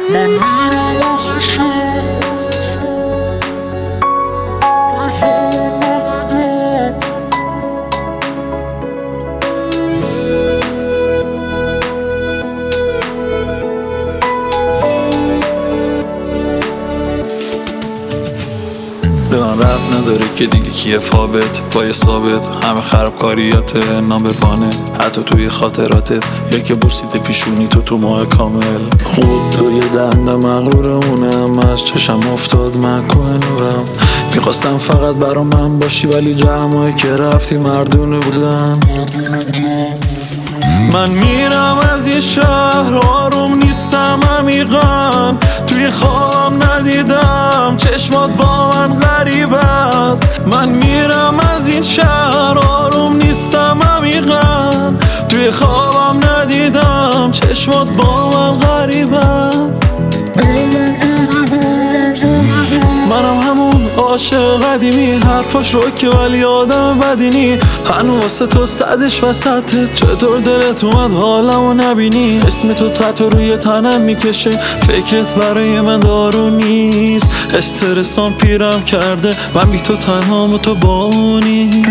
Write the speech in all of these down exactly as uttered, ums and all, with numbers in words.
به من ربط نداره که دیگه کیه فابت پای ثابت همه خرابکاریات نام به پانه حتی توی خاطراتت یا که بوسیده پیشونی تو تو ماه کامل خود توی دنده مغرورمونم از چشم افتاد مکوه نورم میخواستم فقط برا من باشی ولی جمعایی که رفتی مردونه بودن من میرم از این شهر آروم نیستم عمیقا توی خوابم ندیدم چشمات با من غریب است من میرم از این شهر آروم نیستم عمیقا توی خوابم ندیدم چشمات با من غریب است منم همون عاشق قدیمی حرفاش رو که ولی آدم بدینی هنو واسه تو صدش وسطه چطور دلت اومد حالمو نبینی اسم تو تحت روی تنم میکشه فکرت برای من دارو نیست استرسام پیرم کرده من بی تو تنهام و تو با اونی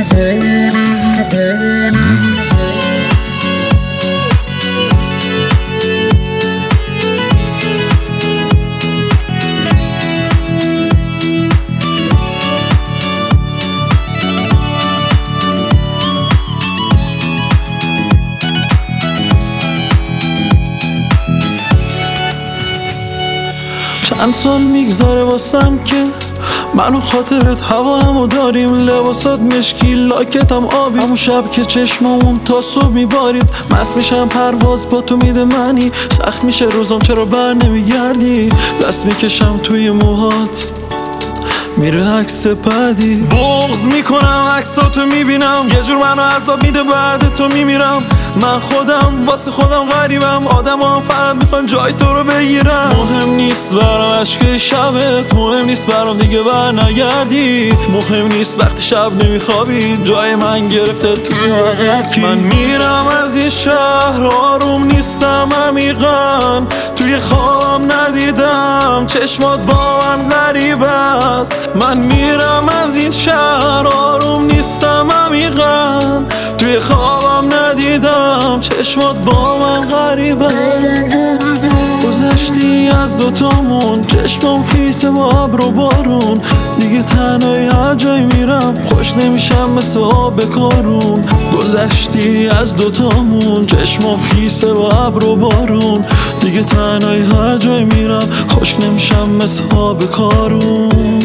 چند سال میگذاره واسم که منو خاطرت هوا همو داریم لباسات مشکی لاکتم آبی همون شب که چشمامون تا صبح میبارید مست میشم پرواز با تو میده منی سخت میشه روزم چرا بر نمیگردی دست میکشم توی موهات میره عکس بعدی بغض میکنم عکساتو میبینم یه جور منو عذاب میده بعد تو میمیرم من خودم واسه خودم غریبم آدم هم فقط میخوان جای تو رو بگیرم مهم نیست برام عشق شبت مهم نیست برام دیگه بر نگردی مهم نیست وقتی شب نمیخوابی جای من گرفته توی هرکی من میرم از این شهر آروم نیستم عمیقا توی خوابم ندیدم چشمات با من غریب است من میرم از این شهر آروم نیستم عمیقا توی خوابم ندیدم چشمات با من غریبه گذشتی از دوتامون چشمام خیسه با ابر و بارون دیگه تنهایی هر جای میرم خوش نمیشم مثل آب کارون گذشتی از دوتامون چشمام خیسه با ابر و بارون دیگه تنهایی هر جای میرم خوش نمیشم مثل آب کارون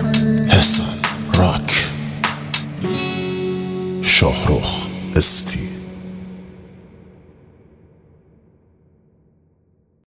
حسن راک شاهرخ استی